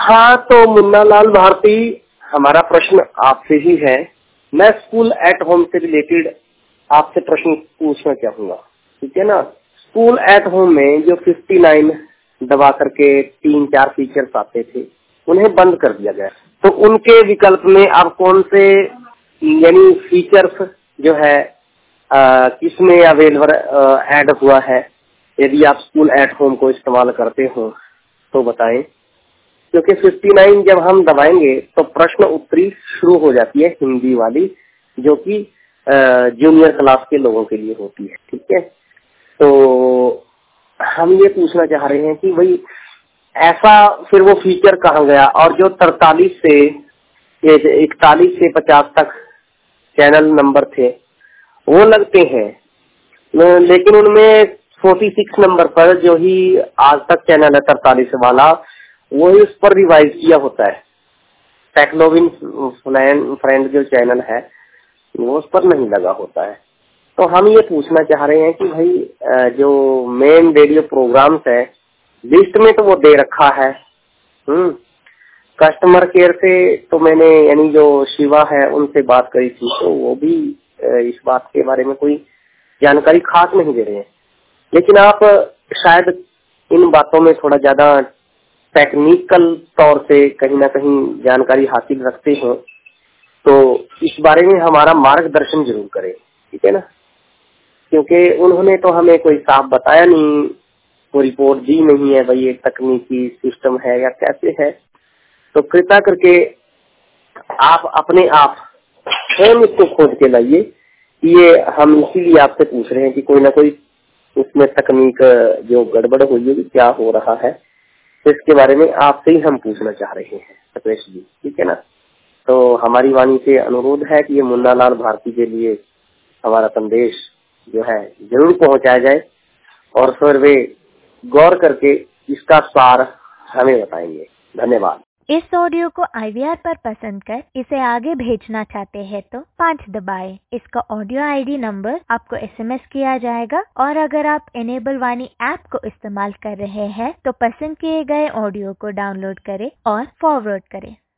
हाँ, तो मुन्ना लाल भारती, हमारा प्रश्न आपसे ही है। मैं स्कूल एट होम से रिलेटेड आपसे प्रश्न पूछना चाहूंगा, ठीक है ना। स्कूल एट होम में जो 59 दबा करके 3-4 फीचर्स आते थे, उन्हें बंद कर दिया गया। तो उनके विकल्प में अब कौन से यानी फीचर्स जो है किसमें अवेलेबल ऐड हुआ है? यदि आप स्कूल एट होम को इस्तेमाल करते हो तो बताएं, क्योंकि 59 जब हम दबाएंगे तो प्रश्न उत्तरी शुरू हो जाती है हिंदी वाली, जो कि जूनियर क्लास के लोगों के लिए होती है, ठीक है। तो हम ये पूछना चाह रहे हैं कि भाई ऐसा फिर वो फीचर कहाँ गया, और जो 43 से 41 से 50 तक चैनल नंबर थे वो लगते हैं, लेकिन उनमें 46 नंबर पर जो ही आज तक चैनल है 43 वाला, वही उस पर रिवाइज किया होता है। टेक्नोविन फ्रेंड जो चैनल है वो उस पर नहीं लगा होता है। तो हम ये पूछना चाह रहे हैं कि भाई जो मेन रेडियो प्रोग्राम्स है लिस्ट में तो वो दे रखा है। कस्टमर केयर से तो मैंने यानी जो शिवा है उनसे बात करी थी, तो वो भी इस बात के बारे में कोई जानकारी खास नहीं दे रहे हैं। लेकिन आप शायद इन बातों में थोड़ा ज्यादा टेक्निकल तौर से कहीं ना कहीं जानकारी हासिल रखते हो, तो इस बारे में हमारा मार्गदर्शन जरूर करें, ठीक है ना। क्योंकि उन्होंने तो हमें कोई साफ बताया नहीं, कोई रिपोर्ट दी नहीं है भाई ये तकनीकी सिस्टम है या कैसे है। तो कृपया करके आप अपने आप स्वयं इसको खोज के लाइए। ये हम इसीलिए आपसे पूछ रहे हैं कि कोई ना कोई उसमें तकनीक जो गड़बड़ हुई है, क्या हो रहा है, तो इसके बारे में आपसे ही हम पूछना चाह रहे हैं सपेश जी, ठीक है ना। तो हमारी वाणी से अनुरोध है कि ये मुन्ना लाल भारती के लिए हमारा संदेश जो है जरूर पहुंचाया जाए, और फिर वे गौर करके इसका सार हमें बताएंगे। धन्यवाद। इस ऑडियो को IVR पर पसंद कर इसे आगे भेजना चाहते हैं तो 5 दबाएं। इसका ऑडियो ID नंबर आपको SMS किया जाएगा, और अगर आप इनेबल वाणी ऐप को इस्तेमाल कर रहे हैं तो पसंद किए गए ऑडियो को डाउनलोड करें और फॉरवर्ड करें।